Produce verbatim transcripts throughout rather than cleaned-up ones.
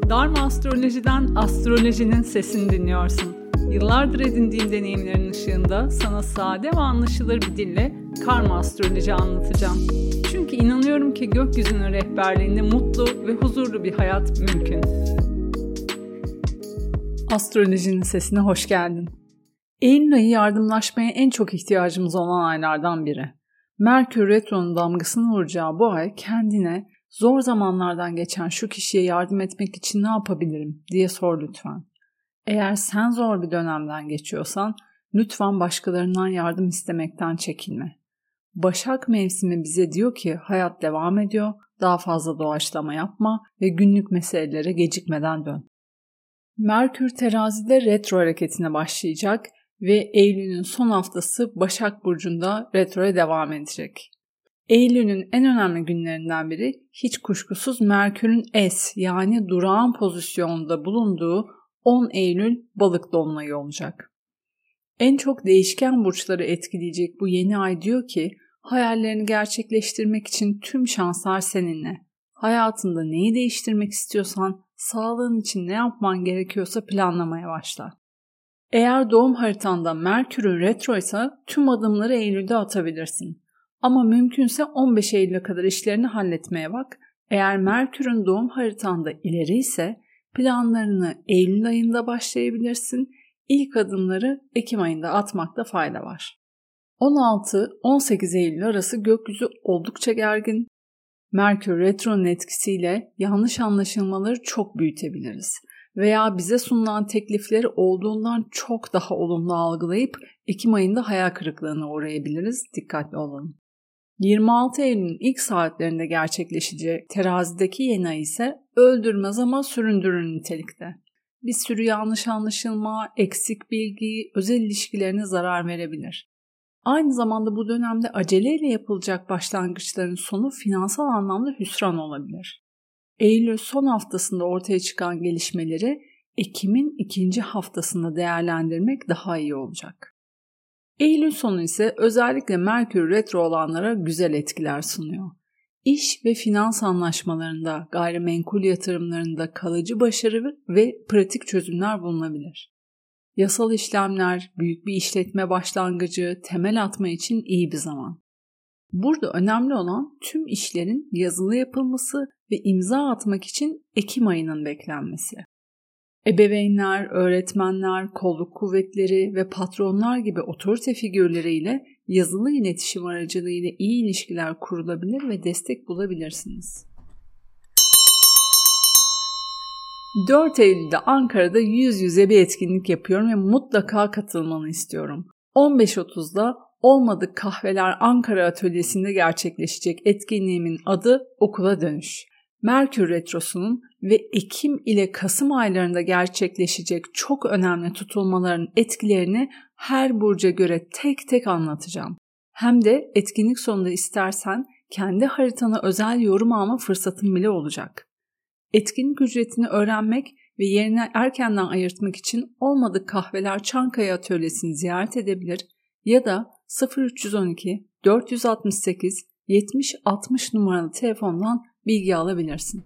Dharma Astroloji'den astrolojinin sesini dinliyorsun. Yıllardır edindiğim deneyimlerin ışığında sana sade ve anlaşılır bir dille karma astroloji anlatacağım. Çünkü inanıyorum ki gökyüzünün rehberliğinde mutlu ve huzurlu bir hayat mümkün. Astrolojinin sesine hoş geldin. Eylül ayı yardımlaşmaya en çok ihtiyacımız olan aylardan biri. Merkür Retro'nun damgasını vuracağı bu ay kendine zor zamanlardan geçen şu kişiye yardım etmek için ne yapabilirim diye sor lütfen. Eğer sen zor bir dönemden geçiyorsan lütfen başkalarından yardım istemekten çekinme. Başak mevsimi bize diyor ki hayat devam ediyor, daha fazla doğaçlama yapma ve günlük meselelere gecikmeden dön. Merkür terazide retro hareketine başlayacak ve Eylül'ün son haftası Başak Burcu'nda retroya devam edecek. Eylül'ün en önemli günlerinden biri hiç kuşkusuz Merkür'ün S yani durağan pozisyonda bulunduğu on Eylül Balık dolunayı olacak. En çok değişken burçları etkileyecek bu yeni ay diyor ki hayallerini gerçekleştirmek için tüm şanslar seninle. Hayatında neyi değiştirmek istiyorsan, sağlığın için ne yapman gerekiyorsa planlamaya başla. Eğer doğum haritanda Merkür'ün retroysa tüm adımları Eylül'de atabilirsin. Ama mümkünse on beş Eylül'e kadar işlerini halletmeye bak. Eğer Merkür'ün doğum haritanda ileri ise planlarını Eylül ayında başlayabilirsin. İlk adımları Ekim ayında atmakta fayda var. on altı on sekiz Eylül arası gökyüzü oldukça gergin. Merkür Retro'nun etkisiyle yanlış anlaşılmaları çok büyütebiliriz. Veya bize sunulan teklifleri olduğundan çok daha olumlu algılayıp Ekim ayında hayal kırıklığına uğrayabiliriz. Dikkatli olalım. yirmi altı Eylül'ün ilk saatlerinde gerçekleşecek terazideki yeni ay ise öldürmez ama süründürür nitelikte. Bir sürü yanlış anlaşılma, eksik bilgi, özel ilişkilerine zarar verebilir. Aynı zamanda bu dönemde aceleyle yapılacak başlangıçların sonu finansal anlamda hüsran olabilir. Eylül son haftasında ortaya çıkan gelişmeleri Ekim'in ikinci haftasında değerlendirmek daha iyi olacak. Eylül sonu ise özellikle Merkür retro olanlara güzel etkiler sunuyor. İş ve finans anlaşmalarında, gayrimenkul yatırımlarında kalıcı başarı ve pratik çözümler bulunabilir. Yasal işlemler, büyük bir işletme başlangıcı, temel atma için iyi bir zaman. Burada önemli olan tüm işlerin yazılı yapılması ve imza atmak için Ekim ayının beklenmesi. Ebeveynler, öğretmenler, kolluk kuvvetleri ve patronlar gibi otorite figürleriyle yazılı iletişim aracılığıyla iyi ilişkiler kurulabilir ve destek bulabilirsiniz. dört Eylül'de Ankara'da yüz yüze bir etkinlik yapıyorum ve mutlaka katılmanı istiyorum. on beş otuzda Olmadık Kahveler Ankara Atölyesi'nde gerçekleşecek etkinliğimin adı Okula Dönüş. Merkür Retrosu'nun ve Ekim ile Kasım aylarında gerçekleşecek çok önemli tutulmaların etkilerini her burca göre tek tek anlatacağım. Hem de etkinlik sonunda istersen kendi haritana özel yorum alma fırsatın bile olacak. Etkinlik ücretini öğrenmek ve yerine erkenden ayırtmak için Olmadık Kahveler Çankaya Atölyesi'ni ziyaret edebilir ya da sıfır üç on iki dört altı sekiz yetmiş altmış numaralı telefondan bilgi alabilirsin.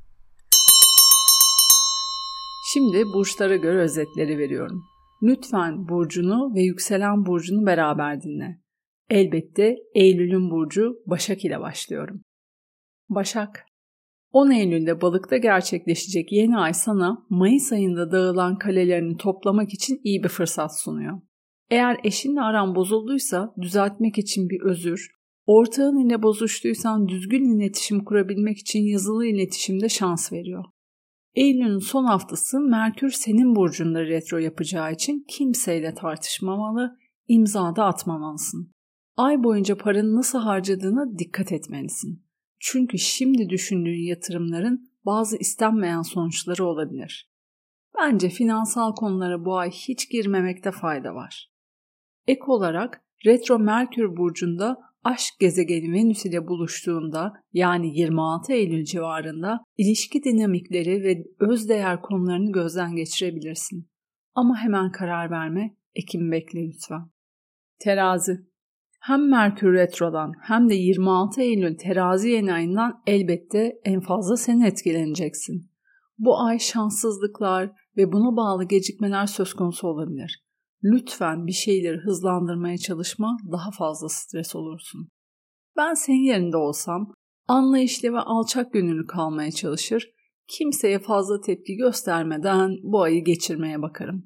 Şimdi burçlara göre özetleri veriyorum. Lütfen burcunu ve yükselen burcunu beraber dinle. Elbette Eylül'ün burcu Başak ile başlıyorum. Başak, on Eylül'de Balık'ta gerçekleşecek yeni ay sana Mayıs ayında dağılan kalelerini toplamak için iyi bir fırsat sunuyor. Eğer eşinle aran bozulduysa düzeltmek için bir özür, ortağın ile bozuştuysan düzgün iletişim kurabilmek için yazılı iletişimde şans veriyor. Eylül'ün son haftası Merkür senin burcunda retro yapacağı için kimseyle tartışmamalı, imza da atmamalısın. Ay boyunca paranı nasıl harcadığına dikkat etmelisin. Çünkü şimdi düşündüğün yatırımların bazı istenmeyen sonuçları olabilir. Bence finansal konulara bu ay hiç girmemekte fayda var. Ek olarak retro Merkür burcunda aşk gezegeni Venüs ile buluştuğunda yani yirmi altı Eylül civarında ilişki dinamikleri ve özdeğer konularını gözden geçirebilirsin. Ama hemen karar verme, Ekim bekle lütfen. Terazi. Hem Merkür retrodan hem de yirmi altı Eylül terazi yeni ayından elbette en fazla sen etkileneceksin. Bu ay şanssızlıklar ve buna bağlı gecikmeler söz konusu olabilir. Lütfen bir şeyleri hızlandırmaya çalışma, daha fazla stres olursun. Ben senin yerinde olsam anlayışlı ve alçak gönüllü kalmaya çalışır, kimseye fazla tepki göstermeden bu ayı geçirmeye bakarım.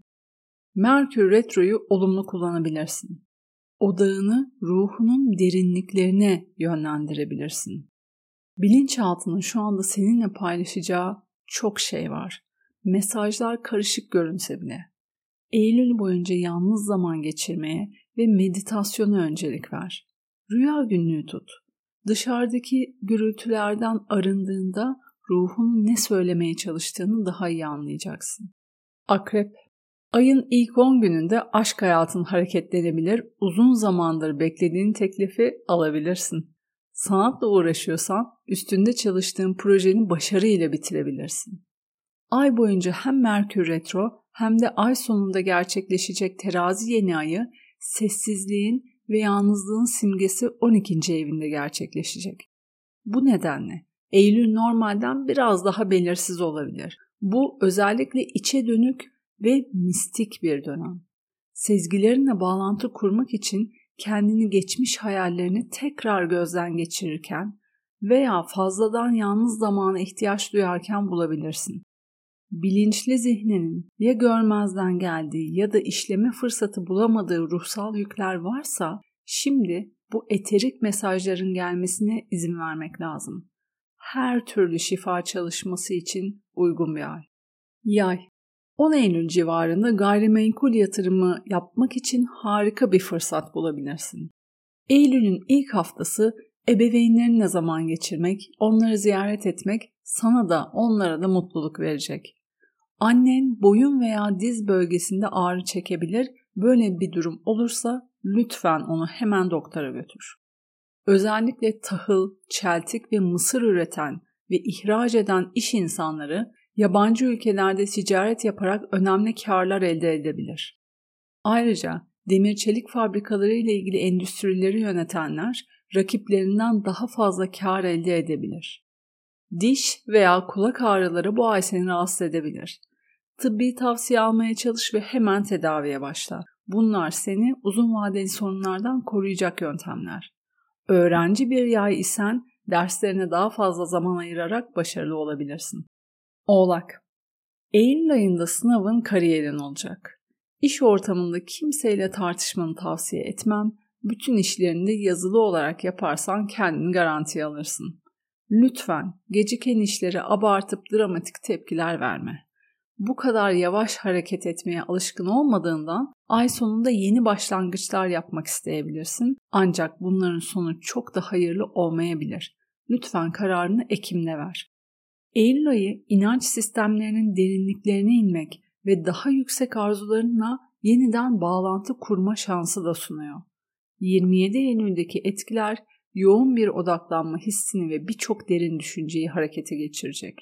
Merkür Retro'yu olumlu kullanabilirsin. Odağını ruhunun derinliklerine yönlendirebilirsin. Bilinçaltının şu anda seninle paylaşacağı çok şey var. Mesajlar karışık görünse bile. Eylül boyunca yalnız zaman geçirmeye ve meditasyona öncelik ver. Rüya günlüğü tut. Dışarıdaki gürültülerden arındığında ruhun ne söylemeye çalıştığını daha iyi anlayacaksın. Akrep, ayın ilk on gününde aşk hayatın hareketlenebilir, uzun zamandır beklediğin teklifi alabilirsin. Sanatla uğraşıyorsan üstünde çalıştığın projeni başarıyla bitirebilirsin. Ay boyunca hem Merkür Retro hem de ay sonunda gerçekleşecek Terazi yeni ayı sessizliğin ve yalnızlığın simgesi on ikinci evinde gerçekleşecek. Bu nedenle Eylül normalden biraz daha belirsiz olabilir. Bu özellikle içe dönük ve mistik bir dönem. Sezgilerinle bağlantı kurmak için kendini geçmiş hayallerini tekrar gözden geçirirken veya fazladan yalnız zamana ihtiyaç duyarken bulabilirsin. Bilinçli zihninin ya görmezden geldiği ya da işleme fırsatı bulamadığı ruhsal yükler varsa şimdi bu eterik mesajların gelmesine izin vermek lazım. Her türlü şifa çalışması için uygun bir ay. Yay, on Eylül civarında gayrimenkul yatırımı yapmak için harika bir fırsat bulabilirsin. Eylül'ün ilk haftası ebeveynlerinle zaman geçirmek, onları ziyaret etmek sana da onlara da mutluluk verecek. Annen boyun veya diz bölgesinde ağrı çekebilir. Böyle bir durum olursa lütfen onu hemen doktora götür. Özellikle tahıl, çeltik ve mısır üreten ve ihraç eden iş insanları yabancı ülkelerde ticaret yaparak önemli karlar elde edebilir. Ayrıca demir çelik fabrikaları ile ilgili endüstrileri yönetenler rakiplerinden daha fazla kar elde edebilir. Diş veya kulak ağrıları bu ay seni rahatsız edebilir. Tıbbi tavsiye almaya çalış ve hemen tedaviye başla. Bunlar seni uzun vadeli sorunlardan koruyacak yöntemler. Öğrenci bir yay isen derslerine daha fazla zaman ayırarak başarılı olabilirsin. Oğlak, Eylül ayında sınavın kariyerin olacak. İş ortamında kimseyle tartışmanı tavsiye etmem. Bütün işlerini de yazılı olarak yaparsan kendini garantiye alırsın. Lütfen geciken işlere abartıp dramatik tepkiler verme. Bu kadar yavaş hareket etmeye alışkın olmadığından ay sonunda yeni başlangıçlar yapmak isteyebilirsin. Ancak bunların sonu çok da hayırlı olmayabilir. Lütfen kararını Ekim'de ver. Eylül ayı inanç sistemlerinin derinliklerine inmek ve daha yüksek arzularınla yeniden bağlantı kurma şansı da sunuyor. yirmi yedi Eylül'deki etkiler yoğun bir odaklanma hissini ve birçok derin düşünceyi harekete geçirecek.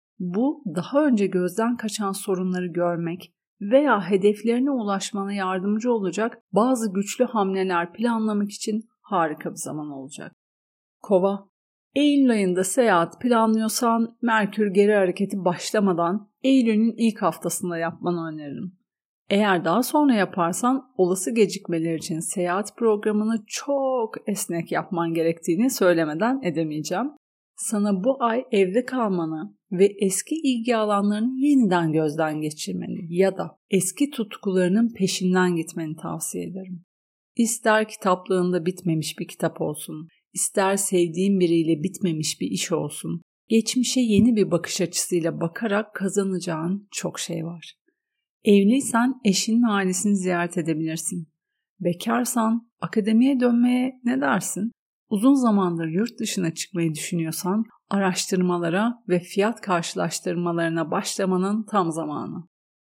Bu, daha önce gözden kaçan sorunları görmek veya hedeflerine ulaşmana yardımcı olacak bazı güçlü hamleler planlamak için harika bir zaman olacak. Kova, Eylül ayında seyahat planlıyorsan Merkür geri hareketi başlamadan Eylül'ün ilk haftasında yapmanı öneririm. Eğer daha sonra yaparsan olası gecikmeler için seyahat programını çok esnek yapman gerektiğini söylemeden edemeyeceğim. Sana bu ay evde kalmanı ve eski ilgi alanlarını yeniden gözden geçirmeni ya da eski tutkularının peşinden gitmeni tavsiye ederim. İster kitaplığında bitmemiş bir kitap olsun, ister sevdiğin biriyle bitmemiş bir iş olsun, geçmişe yeni bir bakış açısıyla bakarak kazanacağın çok şey var. Evliysen eşinin ailesini ziyaret edebilirsin. Bekarsan akademiye dönmeye ne dersin? Uzun zamandır yurt dışına çıkmayı düşünüyorsan araştırmalara ve fiyat karşılaştırmalarına başlamanın tam zamanı.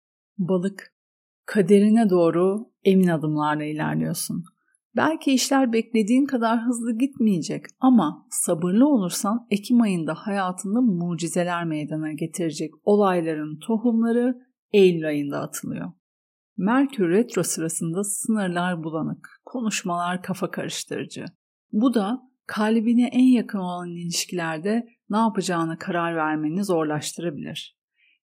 Balık, kaderine doğru emin adımlarla ilerliyorsun. Belki işler beklediğin kadar hızlı gitmeyecek ama sabırlı olursan Ekim ayında hayatında mucizeler meydana getirecek olayların tohumları Eylül ayında atılıyor. Merkür retro sırasında sınırlar bulanık, konuşmalar kafa karıştırıcı. Bu da kalbine en yakın olan ilişkilerde ne yapacağına karar vermeni zorlaştırabilir.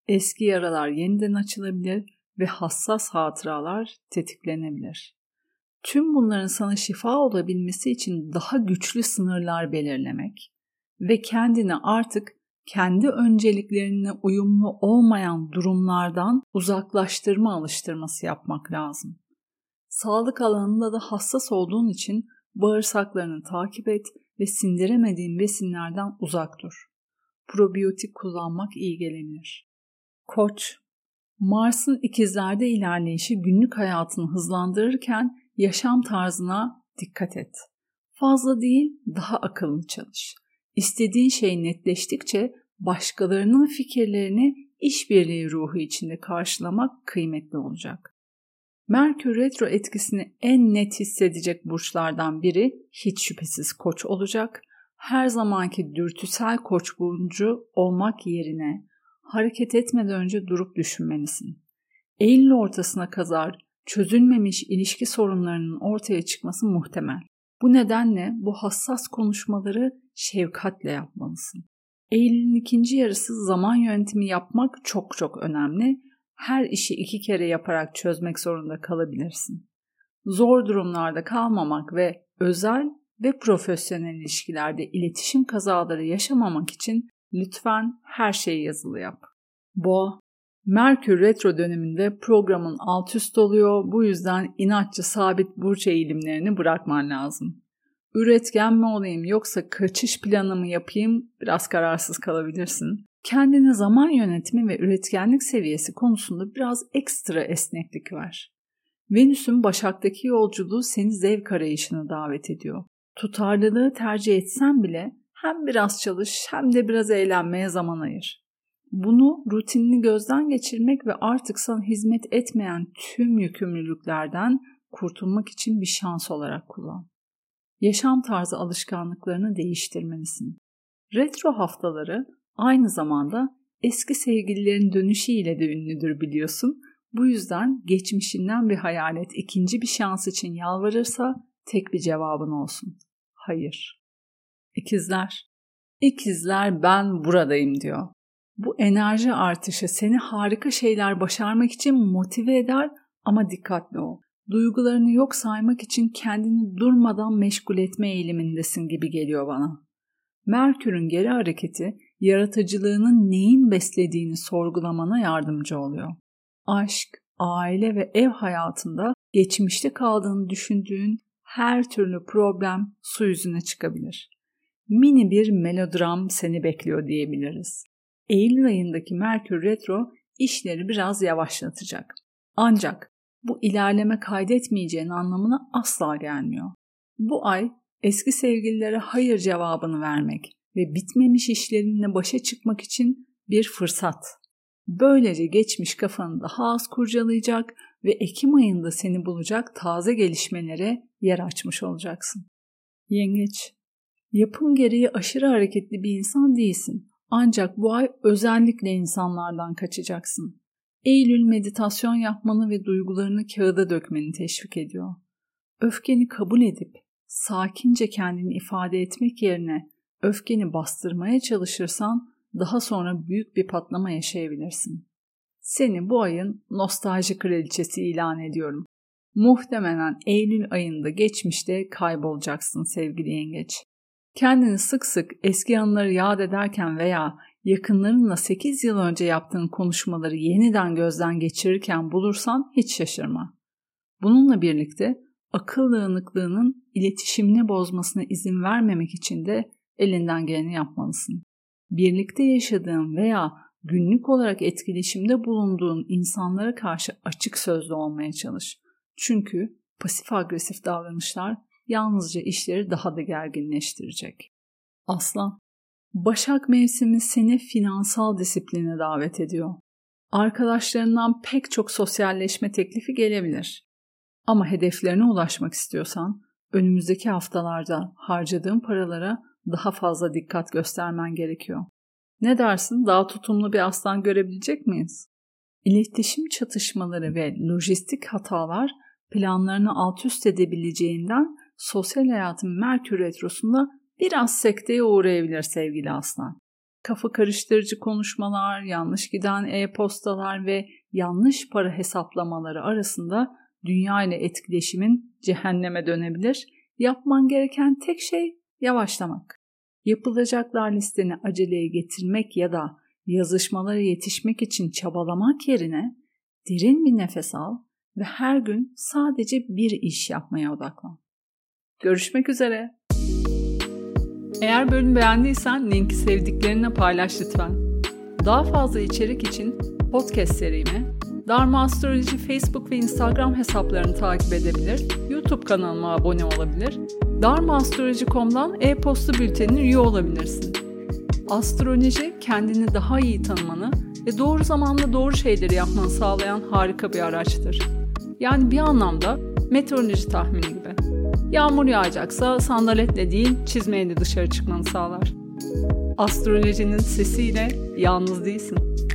Eski yaralar yeniden açılabilir ve hassas hatıralar tetiklenebilir. Tüm bunların sana şifa olabilmesi için daha güçlü sınırlar belirlemek ve kendini artık kendi önceliklerine uyumlu olmayan durumlardan uzaklaştırma alıştırması yapmak lazım. Sağlık alanında da hassas olduğun için bağırsaklarını takip et ve sindiremediğin besinlerden uzak dur. Probiyotik kullanmak iyi gelebilir. Koç, Mars'ın ikizlerde ilerleyişi günlük hayatını hızlandırırken yaşam tarzına dikkat et. Fazla değil, daha akıllı çalış. İstediğin şey netleştikçe başkalarının fikirlerini işbirliği ruhu içinde karşılamak kıymetli olacak. Merkür retro etkisini en net hissedecek burçlardan biri hiç şüphesiz Koç olacak. Her zamanki dürtüsel Koç burcu olmak yerine hareket etmeden önce durup düşünmelisin. Eylül ortasına kadar çözülmemiş ilişki sorunlarının ortaya çıkması muhtemel. Bu nedenle bu hassas konuşmaları şefkatle yapmalısın. Eylül'ün ikinci yarısı zaman yönetimi yapmak çok çok önemli. Her işi iki kere yaparak çözmek zorunda kalabilirsin. Zor durumlarda kalmamak ve özel ve profesyonel ilişkilerde iletişim kazaları yaşamamak için lütfen her şeyi yazılı yap. Boğa, Merkür retro döneminde programın alt üst oluyor. Bu yüzden inatçı sabit burç eğilimlerini bırakman lazım. Üretken mi olayım yoksa kaçış planı mı yapayım biraz kararsız kalabilirsin. Kendine zaman yönetimi ve üretkenlik seviyesi konusunda biraz ekstra esneklik ver. Venüs'ün Başak'taki yolculuğu seni zevk arayışına davet ediyor. Tutarlılığı tercih etsen bile hem biraz çalış hem de biraz eğlenmeye zaman ayır. Bunu rutinini gözden geçirmek ve artık sana hizmet etmeyen tüm yükümlülüklerden kurtulmak için bir şans olarak kullan. Yaşam tarzı alışkanlıklarını değiştirmelisin. Retro haftaları aynı zamanda eski sevgililerin dönüşüyle de ünlüdür biliyorsun. Bu yüzden geçmişinden bir hayalet ikinci bir şans için yalvarırsa tek bir cevabın olsun. Hayır. İkizler. İkizler ben buradayım diyor. Bu enerji artışı seni harika şeyler başarmak için motive eder ama dikkatli ol. Duygularını yok saymak için kendini durmadan meşgul etme eğilimindesin gibi geliyor bana. Merkür'ün geri hareketi yaratıcılığının neyin beslediğini sorgulamana yardımcı oluyor. Aşk, aile ve ev hayatında geçmişte kaldığını düşündüğün her türlü problem su yüzüne çıkabilir. Mini bir melodram seni bekliyor diyebiliriz. Eylül ayındaki Merkür retro işleri biraz yavaşlatacak. Ancak bu ilerleme kaydetmeyeceğin anlamına asla gelmiyor. Bu ay eski sevgililere hayır cevabını vermek ve bitmemiş işlerinle başa çıkmak için bir fırsat. Böylece geçmiş kafanı daha az kurcalayacak ve Ekim ayında seni bulacak taze gelişmelere yer açmış olacaksın. Yengeç, yapım gereği aşırı hareketli bir insan değilsin. Ancak bu ay özellikle insanlardan kaçacaksın. Eylül meditasyon yapmanı ve duygularını kağıda dökmeni teşvik ediyor. Öfkeni kabul edip sakince kendini ifade etmek yerine öfkeni bastırmaya çalışırsan daha sonra büyük bir patlama yaşayabilirsin. Seni bu ayın nostalji kraliçesi ilan ediyorum. Muhtemelen Eylül ayında geçmişte kaybolacaksın sevgili yengeç. Kendini sık sık eski anıları yad ederken veya yakınlarınla sekiz yıl önce yaptığın konuşmaları yeniden gözden geçirirken bulursan hiç şaşırma. Bununla birlikte akıl dağınıklığının iletişimini bozmasına izin vermemek için de elinden geleni yapmalısın. Birlikte yaşadığın veya günlük olarak etkileşimde bulunduğun insanlara karşı açık sözlü olmaya çalış. Çünkü pasif agresif davranışlar yalnızca işleri daha da gerginleştirecek. Aslan, Başak mevsimi seni finansal disipline davet ediyor. Arkadaşlarından pek çok sosyalleşme teklifi gelebilir. Ama hedeflerine ulaşmak istiyorsan önümüzdeki haftalarda harcadığın paralara daha fazla dikkat göstermen gerekiyor. Ne dersin? Daha tutumlu bir aslan görebilecek miyiz? İletişim çatışmaları ve lojistik hatalar planlarını alt üst edebileceğinden sosyal hayatın Merkür retrosunda biraz sekteye uğrayabilir sevgili aslan. Kafa karıştırıcı konuşmalar, yanlış giden e-postalar ve yanlış para hesaplamaları arasında dünya ile etkileşimin cehenneme dönebilir. Yapman gereken tek şey yavaşlamak. Yapılacaklar listeni aceleye getirmek ya da yazışmalara yetişmek için çabalamak yerine derin bir nefes al ve her gün sadece bir iş yapmaya odaklan. Görüşmek üzere. Eğer bölümü beğendiysen linki sevdiklerine paylaş lütfen. Daha fazla içerik için podcast serimi Dharma Astroloji Facebook ve Instagram hesaplarını takip edebilir, YouTube kanalıma abone olabilir, dharma astroloji nokta com'dan e-posta bültenine üye olabilirsin. Astroloji kendini daha iyi tanımanı ve doğru zamanda doğru şeyleri yapmanı sağlayan harika bir araçtır. Yani bir anlamda meteoroloji tahmini gibi. Yağmur yağacaksa sandaletle değil çizmeyle dışarı çıkmanı sağlar. Astrolojinin sesiyle yalnız değilsin.